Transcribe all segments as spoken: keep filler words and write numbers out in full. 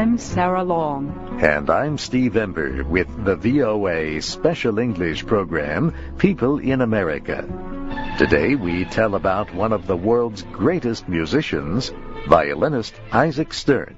I'm Sarah Long. And I'm Steve Ember with the V O A Special English program, People in America. Today we tell about one of the world's greatest musicians, violinist Isaac Stern.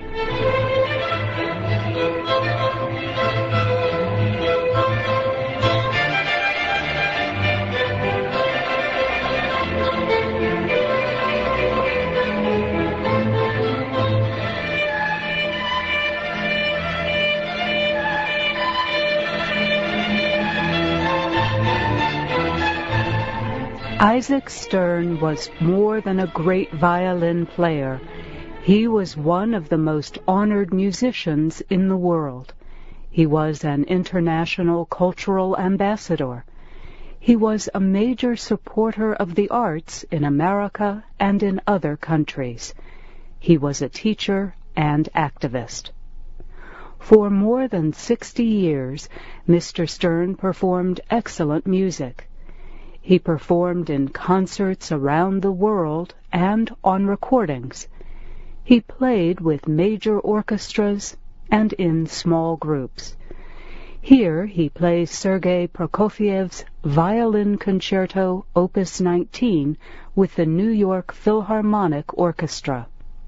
Isaac Stern was more than a great violin player. He was one of the most honored musicians in the world. He was an international cultural ambassador. He was a major supporter of the arts in America and in other countries. He was a teacher and activist. For more than sixty years, Mister Stern performed excellent music. He performed in concerts around the world and on recordings. He played with major orchestras and in small groups. Here he plays Sergei Prokofiev's Violin Concerto Opus nineteen with the New York Philharmonic Orchestra.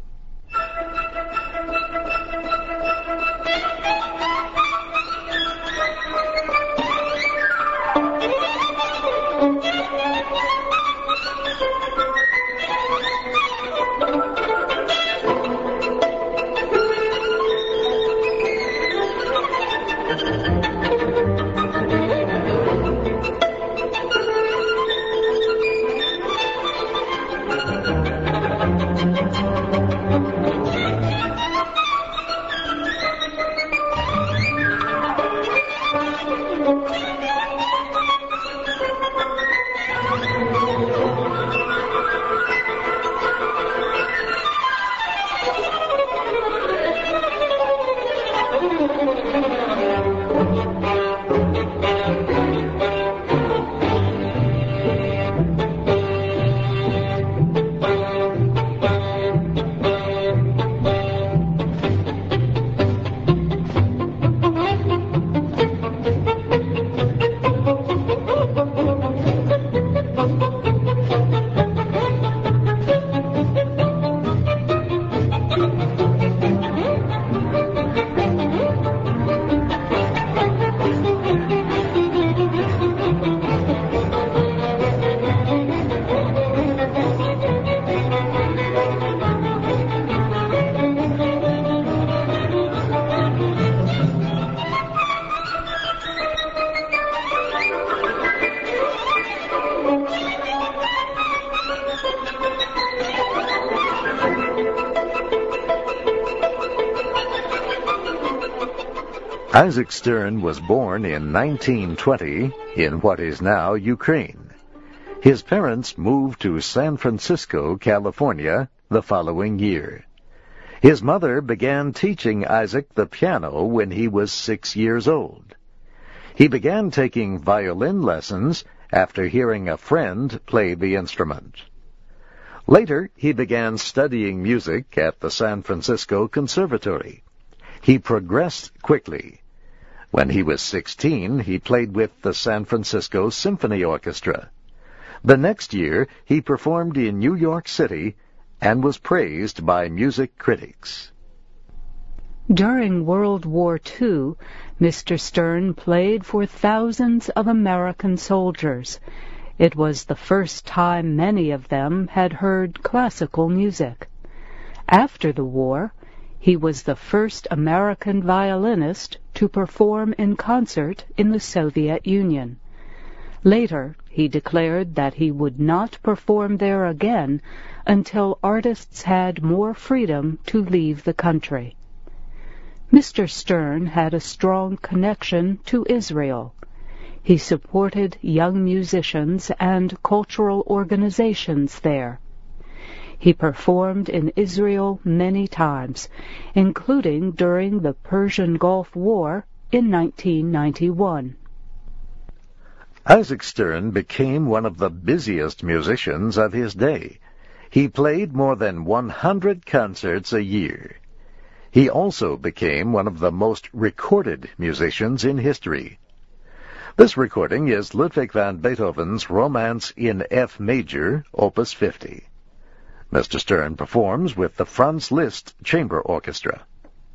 Isaac Stern was born in nineteen twenty in what is now Ukraine. His parents moved to San Francisco, California, the following year. His mother began teaching Isaac the piano when he was six years old. He began taking violin lessons after hearing a friend play the instrument. Later, he began studying music at the San Francisco Conservatory. He progressed quickly. When he was sixteen, he played with the San Francisco Symphony Orchestra. The next year, he performed in New York City and was praised by music critics. During World War Two, Mister Stern played for thousands of American soldiers. It was the first time many of them had heard classical music. After the war, he was the first American violinist to perform in concert in the Soviet Union. Later, he declared that he would not perform there again until artists had more freedom to leave the country. Mister Stern had a strong connection to Israel. He supported young musicians and cultural organizations there. He performed in Israel many times, including during the Persian Gulf War in nineteen ninety-one. Isaac Stern became one of the busiest musicians of his day. He played more than one hundred concerts a year. He also became one of the most recorded musicians in history. This recording is Ludwig van Beethoven's Romance in F Major, Opus fifty. Mister Stern performs with the Franz Liszt Chamber Orchestra.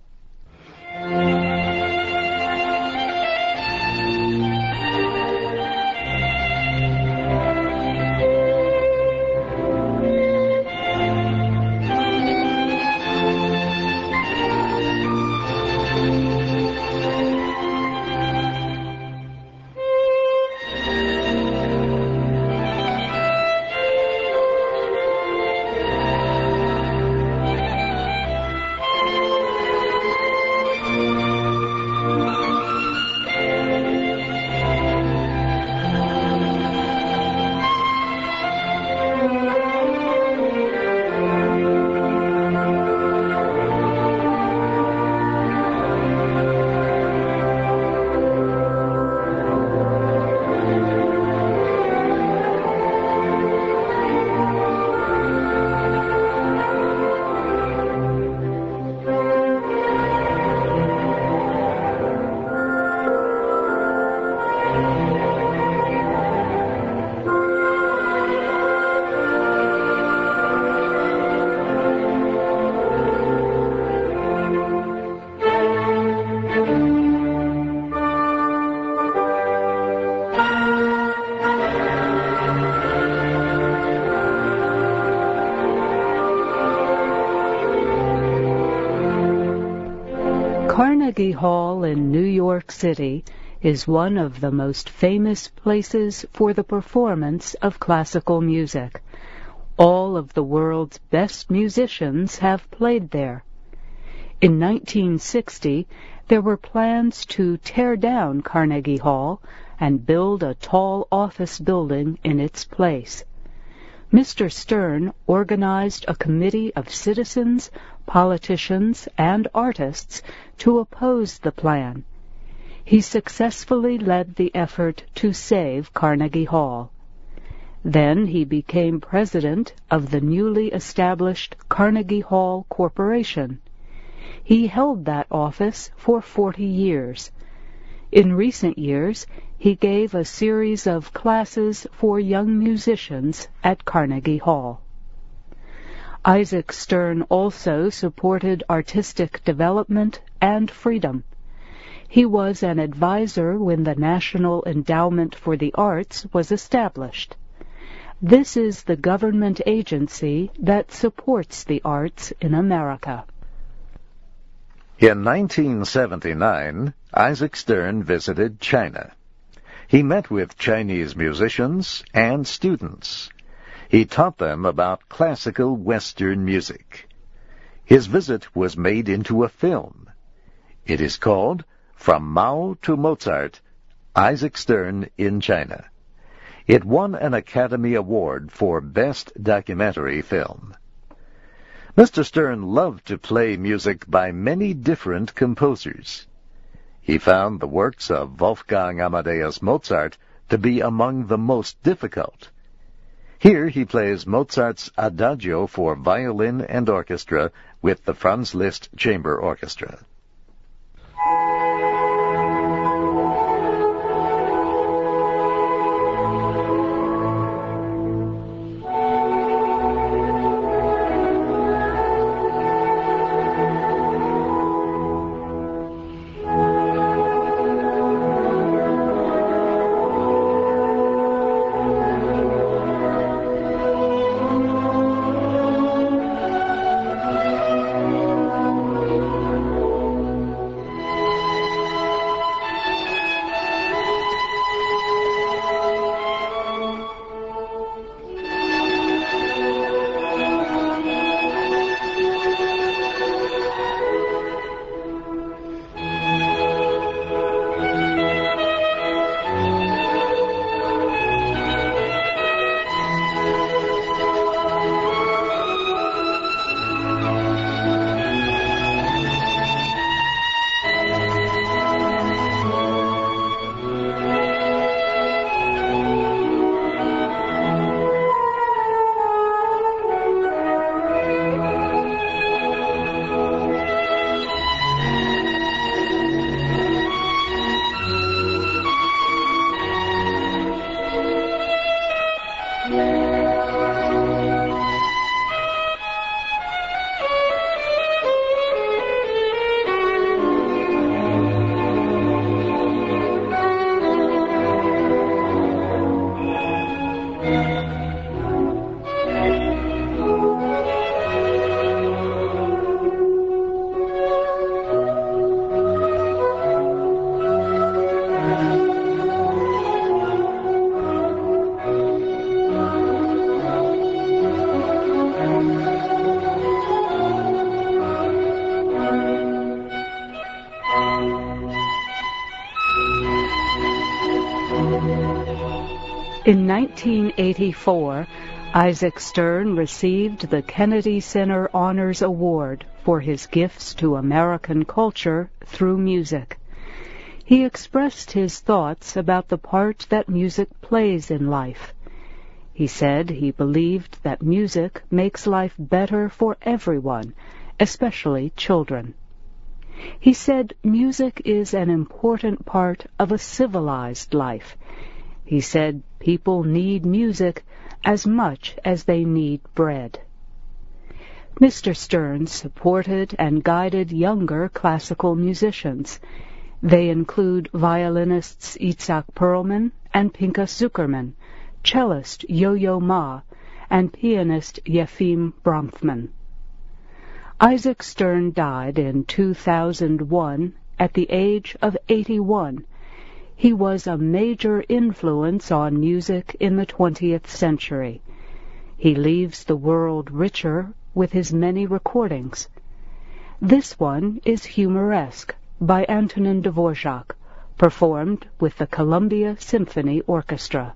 Carnegie Hall in New York City is one of the most famous places for the performance of classical music. All of the world's best musicians have played there. In nineteen sixty, there were plans to tear down Carnegie Hall and build a tall office building in its place. Mister Stern organized a committee of citizens, politicians, and artists to oppose the plan. He successfully led the effort to save Carnegie Hall. Then he became president of the newly established Carnegie Hall Corporation. He held that office for forty years. In recent years, he gave a series of classes for young musicians at Carnegie Hall. Isaac Stern also supported artistic development and freedom. He was an advisor when the National Endowment for the Arts was established. This is the government agency that supports the arts in America. In nineteen seventy-nine, Isaac Stern visited China. He met with Chinese musicians and students. He taught them about classical Western music. His visit was made into a film. It is called From Mao to Mozart, Isaac Stern in China. It won an Academy Award for Best Documentary Film. Mister Stern loved to play music by many different composers. He found the works of Wolfgang Amadeus Mozart to be among the most difficult. Here he plays Mozart's Adagio for violin and orchestra with the Franz Liszt Chamber Orchestra. In nineteen eighty-four, Isaac Stern received the Kennedy Center Honors Award for his gifts to American culture through music. He expressed his thoughts about the part that music plays in life. He said he believed that music makes life better for everyone, especially children. He said music is an important part of a civilized life. He said people need music as much as they need bread. Mister Stern supported and guided younger classical musicians. They include violinists Itzhak Perlman and Pinchas Zuckerman, cellist Yo-Yo Ma, and pianist Yefim Bronfman. Isaac Stern died in two thousand one at the age of eighty-one. He was a major influence on music in the twentieth century. He leaves the world richer with his many recordings. This one is Humoresque by Antonin Dvorak, performed with the Columbia Symphony Orchestra.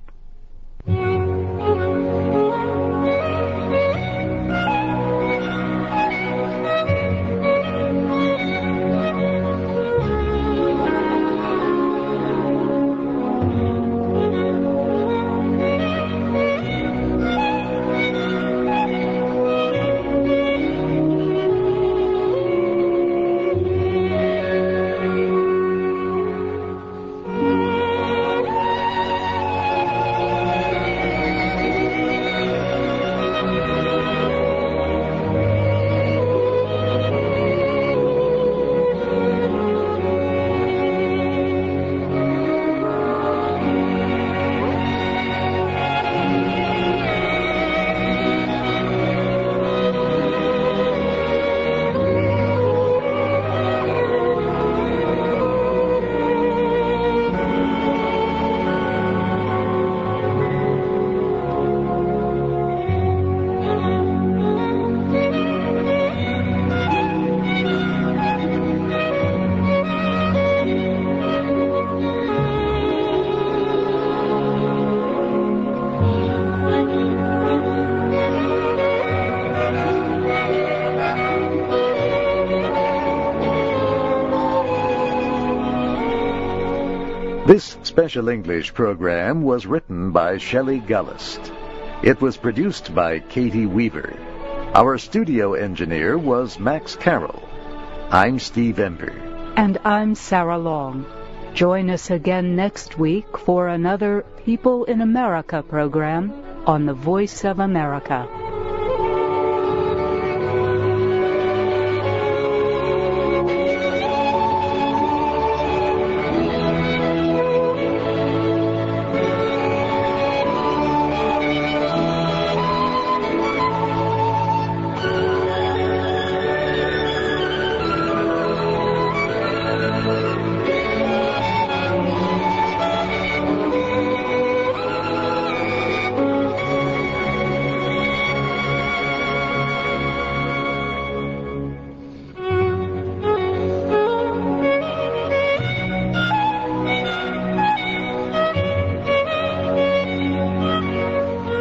This special English program was written by Shelley Gullist. It was produced by Katie Weaver. Our studio engineer was Max Carroll. I'm Steve Ember. And I'm Sarah Long. Join us again next week for another People in America program on the Voice of America.